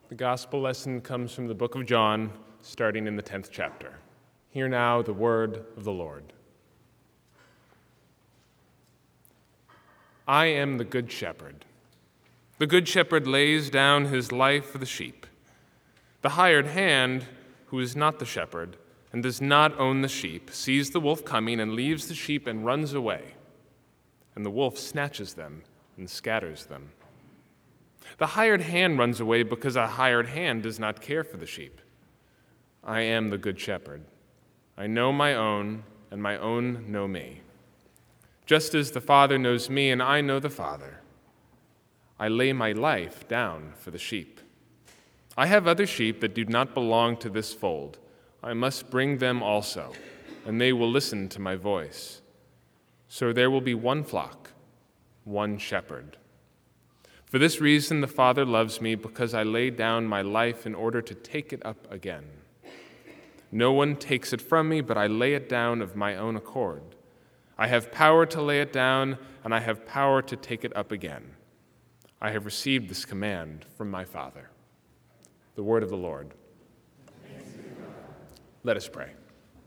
The gospel lesson comes from the book of John, starting in the 10th chapter. Hear now the word of the Lord. I am the good shepherd. The good shepherd lays down his life for the sheep. The hired hand, who is not the shepherd and does not own the sheep, sees the wolf coming and leaves the sheep and runs away. And the wolf snatches them and scatters them. The hired hand runs away because a hired hand does not care for the sheep. I am the good shepherd. I know my own, and my own know me. Just as the Father knows me, and I know the Father. I lay my life down for the sheep. I have other sheep that do not belong to this fold. I must bring them also, and they will listen to my voice. So there will be one flock, one shepherd. For this reason the Father loves me, because I lay down my life in order to take it up again. No one takes it from me, but I lay it down of my own accord. I have power to lay it down, and I have power to take it up again. I have received this command from my Father. The word of the Lord. Let us pray.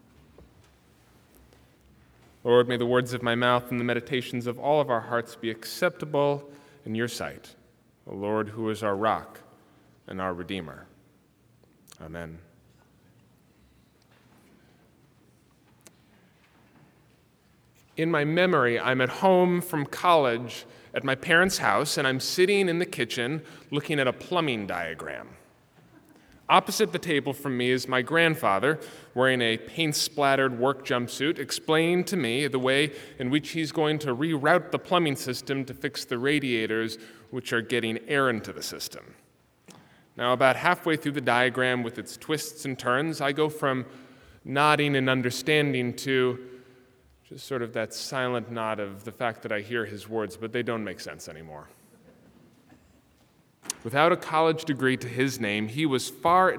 Lord, may the words of my mouth and the meditations of all of our hearts be acceptable in your sight, O Lord, who is our rock and our Redeemer. Amen. In my memory, I'm at home from college at my parents' house, and I'm sitting in the kitchen looking at a plumbing diagram. Opposite the table from me is my grandfather, wearing a paint-splattered work jumpsuit, explaining to me the way in which he's going to reroute the plumbing system to fix the radiators which are getting air into the system. Now, about halfway through the diagram with its twists and turns, I go from nodding and understanding to just sort of that silent nod of the fact that I hear his words, but they don't make sense anymore. Without a college degree to his name, he was far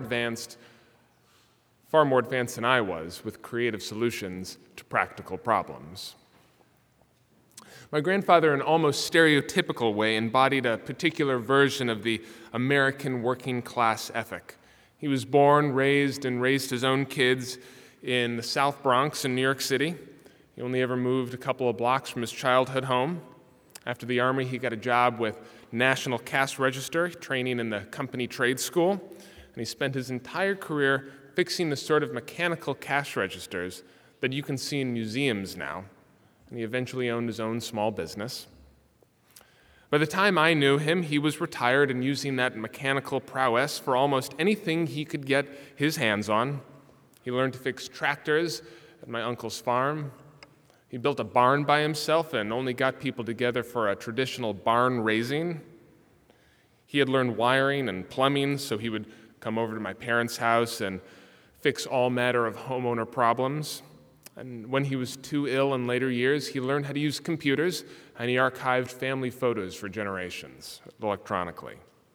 more advanced than I was with creative solutions to practical problems. My grandfather, in an almost stereotypical way, embodied a particular version of the American working class ethic. He was born, raised his own kids in the South Bronx in New York City. He only ever moved a couple of blocks from his childhood home. After the Army, he got a job with National Cash Register, training in the company trade school, and he spent his entire career fixing the sort of mechanical cash registers that you can see in museums now, and he eventually owned his own small business. By the time I knew him, he was retired and using that mechanical prowess for almost anything he could get his hands on. He learned to fix tractors at my uncle's farm. He built a barn by himself and only got people together for a traditional barn raising. He had learned wiring and plumbing, so he would come over to my parents' house and fix all manner of homeowner problems. And when he was too ill in later years, he learned how to use computers, and he archived family photos for generations electronically.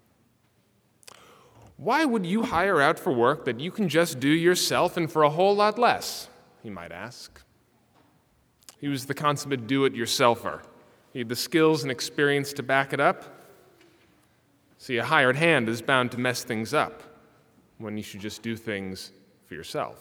Why would you hire out for work that you can just do yourself and for a whole lot less? He might ask. He was the consummate do-it-yourselfer. He had the skills and experience to back it up. See, a hired hand is bound to mess things up when you should just do things for yourself.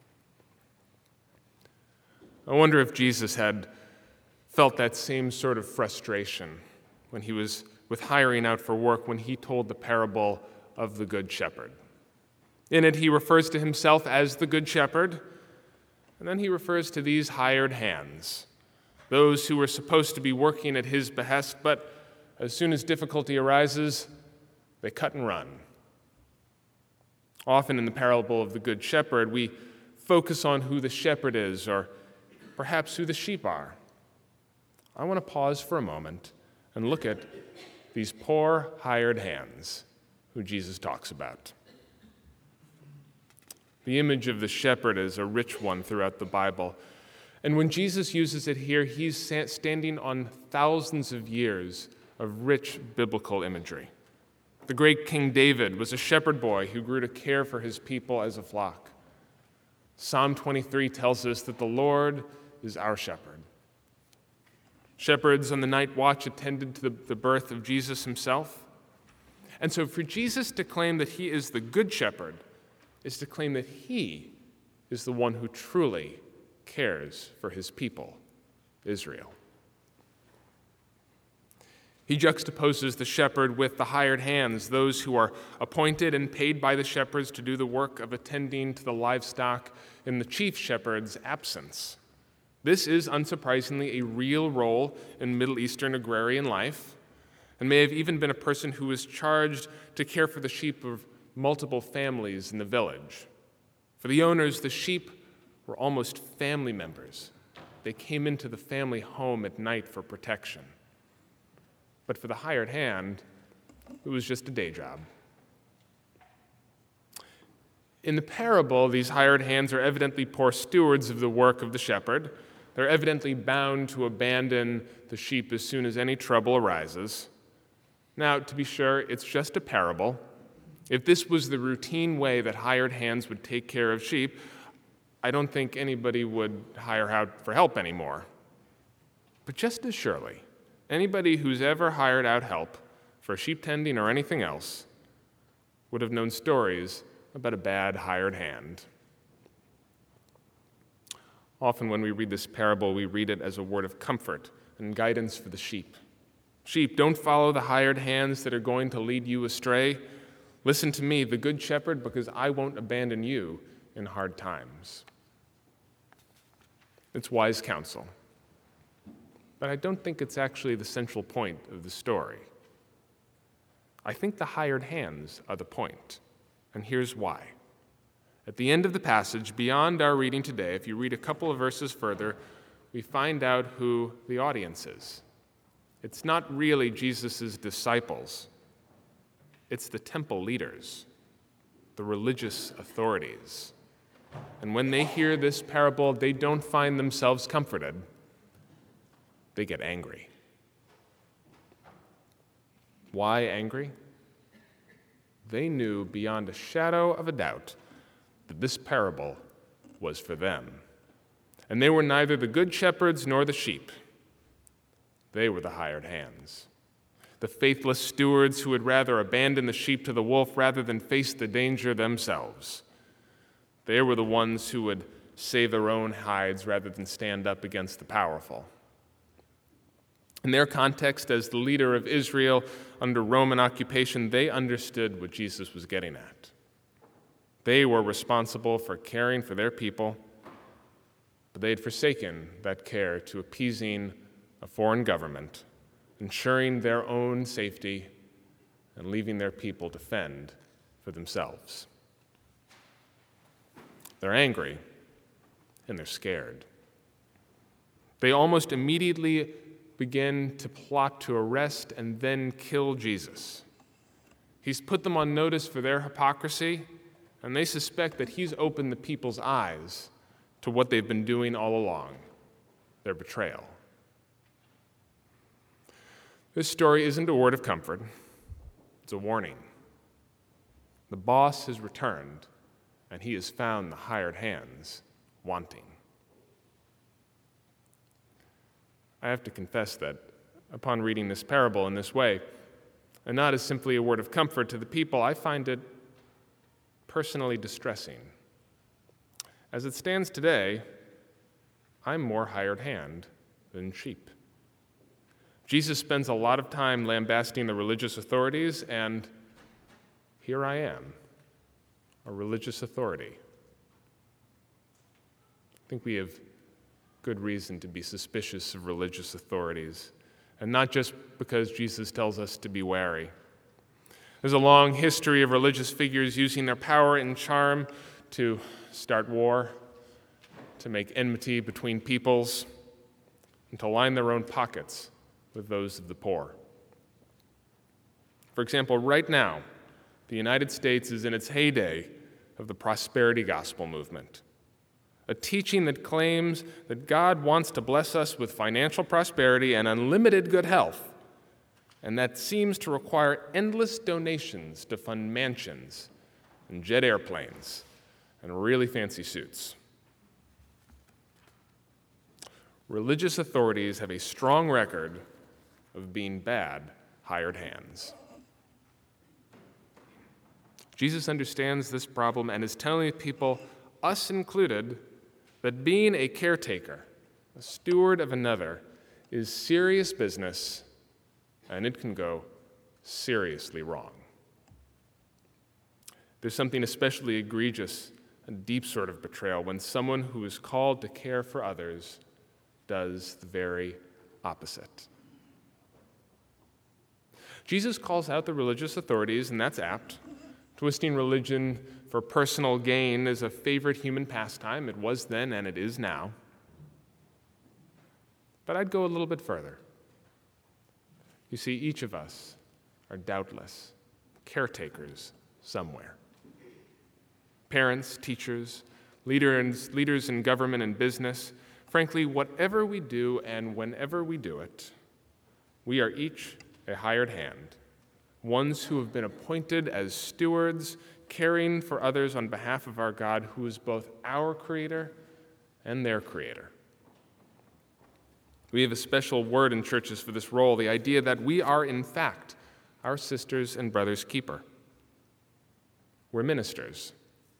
I wonder if Jesus had felt that same sort of frustration when he was with hiring out for work when he told the parable of the Good Shepherd. In it, he refers to himself as the Good Shepherd, and then he refers to these hired hands, those who were supposed to be working at his behest, but as soon as difficulty arises, they cut and run. Often in the parable of the Good Shepherd, we focus on who the shepherd is, or perhaps who the sheep are. I want to pause for a moment and look at these poor hired hands who Jesus talks about. The image of the shepherd is a rich one throughout the Bible. And when Jesus uses it here, he's standing on thousands of years of rich biblical imagery. The great King David was a shepherd boy who grew to care for his people as a flock. Psalm 23 tells us that the Lord is our shepherd. Shepherds on the night watch attended to the birth of Jesus himself. And so for Jesus to claim that he is the good shepherd is to claim that he is the one who truly cares for his people, Israel. He juxtaposes the shepherd with the hired hands, those who are appointed and paid by the shepherds to do the work of attending to the livestock in the chief shepherd's absence. This is, unsurprisingly, a real role in Middle Eastern agrarian life, and may have even been a person who was charged to care for the sheep of multiple families in the village. For the owners, the sheep were almost family members. They came into the family home at night for protection. But for the hired hand, it was just a day job. In the parable, these hired hands are evidently poor stewards of the work of the shepherd. They're evidently bound to abandon the sheep as soon as any trouble arises. Now, to be sure, it's just a parable. If this was the routine way that hired hands would take care of sheep, I don't think anybody would hire out for help anymore. But just as surely, anybody who's ever hired out help for sheep tending or anything else would have known stories about a bad hired hand. Often when we read this parable, we read it as a word of comfort and guidance for the sheep. Sheep, don't follow the hired hands that are going to lead you astray. Listen to me, the good shepherd, because I won't abandon you in hard times. It's wise counsel. But I don't think it's actually the central point of the story. I think the hired hands are the point, and here's why. At the end of the passage, beyond our reading today, if you read a couple of verses further, we find out who the audience is. It's not really Jesus' disciples. It's the temple leaders, the religious authorities. And when they hear this parable, they don't find themselves comforted. They get angry. Why angry? They knew beyond a shadow of a doubt that this parable was for them. And they were neither the good shepherds nor the sheep. They were the hired hands, the faithless stewards who would rather abandon the sheep to the wolf rather than face the danger themselves. They were the ones who would save their own hides rather than stand up against the powerful. In their context as the leader of Israel under Roman occupation, they understood what Jesus was getting at. They were responsible for caring for their people, but they had forsaken that care to appeasing a foreign government, ensuring their own safety, and leaving their people to fend for themselves. They're angry, and they're scared. They almost immediately begin to plot to arrest and then kill Jesus. He's put them on notice for their hypocrisy, and they suspect that he's opened the people's eyes to what they've been doing all along, their betrayal. This story isn't a word of comfort, it's a warning. The boss has returned, and he has found the hired hands wanting. I have to confess that upon reading this parable in this way, and not as simply a word of comfort to the people, I find it personally distressing. As it stands today, I'm more hired hand than sheep. Jesus spends a lot of time lambasting the religious authorities, and here I am, a religious authority. I think we have good reason to be suspicious of religious authorities, and not just because Jesus tells us to be wary. There's a long history of religious figures using their power and charm to start war, to make enmity between peoples, and to line their own pockets with those of the poor. For example, right now, the United States is in its heyday of the prosperity gospel movement, a teaching that claims that God wants to bless us with financial prosperity and unlimited good health, and that seems to require endless donations to fund mansions and jet airplanes and really fancy suits. Religious authorities have a strong record of being bad hired hands. Jesus understands this problem and is telling people, us included, that being a caretaker, a steward of another, is serious business, and it can go seriously wrong. There's something especially egregious, a deep sort of betrayal, when someone who is called to care for others does the very opposite. Jesus calls out the religious authorities, and that's apt. Twisting religion for personal gain is a favorite human pastime. It was then and it is now. But I'd go a little bit further. You see, each of us are doubtless caretakers somewhere. Parents, teachers, leaders in government and business, frankly, whatever we do and whenever we do it, we are each a hired hand, ones who have been appointed as stewards, caring for others on behalf of our God, who is both our Creator and their Creator. We have a special word in churches for this role, the idea that we are, in fact, our sisters' and brothers' keeper. We're ministers.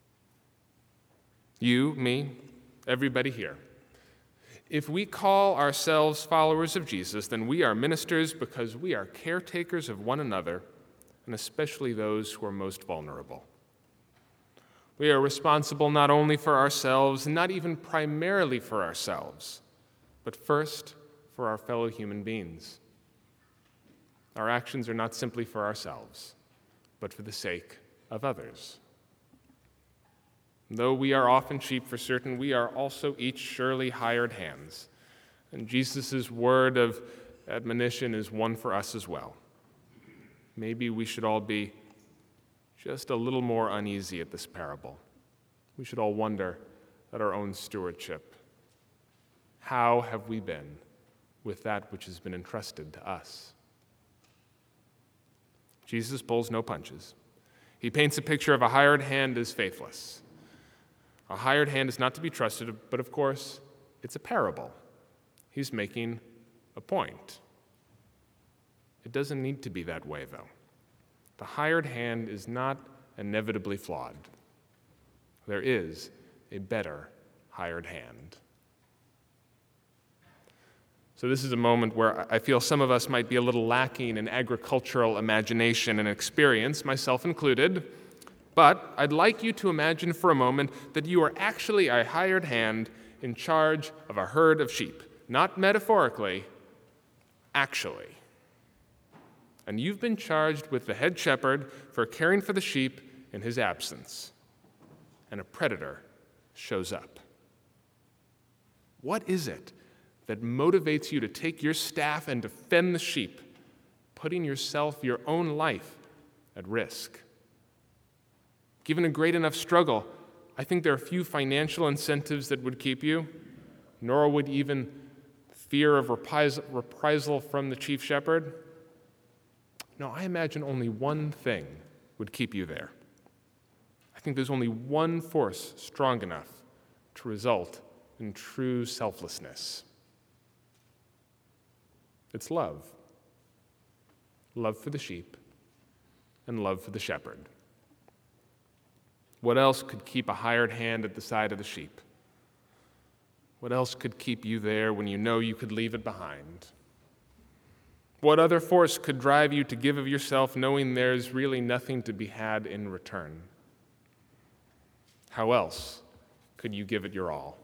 You, me, everybody here. If we call ourselves followers of Jesus, then we are ministers because we are caretakers of one another, and especially those who are most vulnerable. We are responsible not only for ourselves, not even primarily for ourselves, but first for our fellow human beings. Our actions are not simply for ourselves, but for the sake of others. Though we are often sheep for certain, we are also each surely hired hands. And Jesus' word of admonition is one for us as well. Maybe we should all be just a little more uneasy at this parable. We should all wonder at our own stewardship. How have we been with that which has been entrusted to us? Jesus pulls no punches. He paints a picture of a hired hand as faithless. A hired hand is not to be trusted, but of course, it's a parable. He's making a point. It doesn't need to be that way, though. The hired hand is not inevitably flawed. There is a better hired hand. So this is a moment where I feel some of us might be a little lacking in agricultural imagination and experience, myself included. But I'd like you to imagine for a moment that you are actually a hired hand in charge of a herd of sheep. Not metaphorically, actually. And you've been charged with the head shepherd for caring for the sheep in his absence. And a predator shows up. What is it that motivates you to take your staff and defend the sheep, putting yourself, your own life, at risk? Given a great enough struggle, I think there are few financial incentives that would keep you, nor would even fear of reprisal from the chief shepherd. No, I imagine only one thing would keep you there. I think there's only one force strong enough to result in true selflessness. It's love. Love for the sheep and love for the shepherd. What else could keep a hired hand at the side of the sheep? What else could keep you there when you know you could leave it behind? What other force could drive you to give of yourself knowing there's really nothing to be had in return? How else could you give it your all?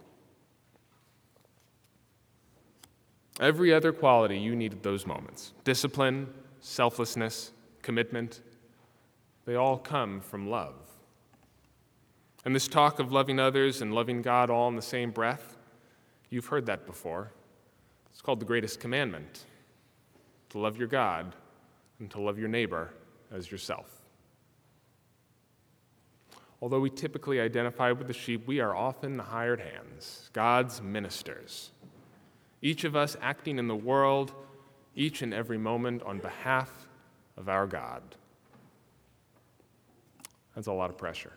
Every other quality you need at those moments, discipline, selflessness, commitment, they all come from love. And this talk of loving others and loving God all in the same breath, you've heard that before. It's called the greatest commandment, to love your God and to love your neighbor as yourself. Although we typically identify with the sheep, we are often the hired hands, God's ministers. Each of us acting in the world, each and every moment on behalf of our God. That's a lot of pressure.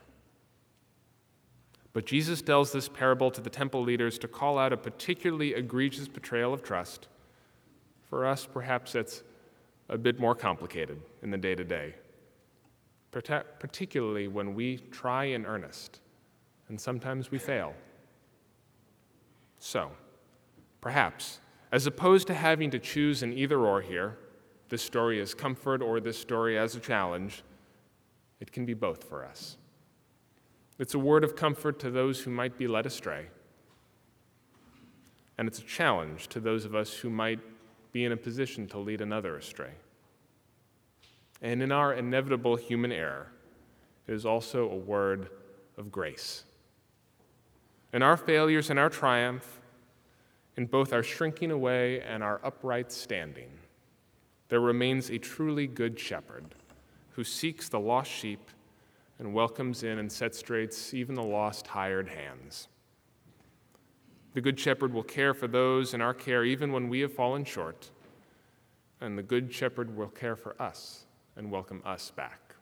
But Jesus tells this parable to the temple leaders to call out a particularly egregious betrayal of trust. For us, perhaps it's a bit more complicated in the day-to-day. particularly when we try in earnest, and sometimes we fail. So, perhaps, as opposed to having to choose an either-or here, this story as comfort or this story as a challenge, it can be both for us. It's a word of comfort to those who might be led astray, and it's a challenge to those of us who might be in a position to lead another astray. And in our inevitable human error, it is also a word of grace. In our failures and our triumph, in both our shrinking away and our upright standing, there remains a truly good shepherd who seeks the lost sheep and welcomes in and sets straight even the lost, hired hands. The good shepherd will care for those in our care even when we have fallen short, and the good shepherd will care for us and welcome us back.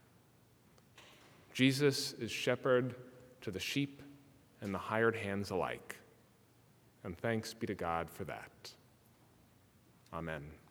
Jesus is shepherd to the sheep and the hired hands alike, and thanks be to God for that. Amen.